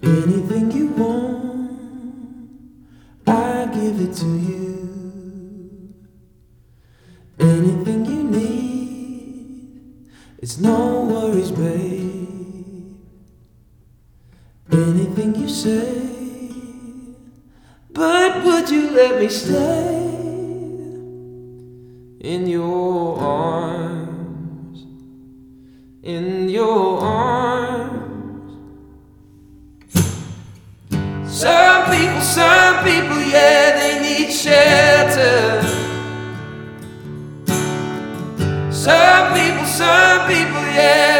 Anything you want, I give it to you. Anything you need, it's no worries, babe. Anything you say, but would you let me stay in your arms, in your arms? Some people, yeah, they need shelter. Some people, yeah,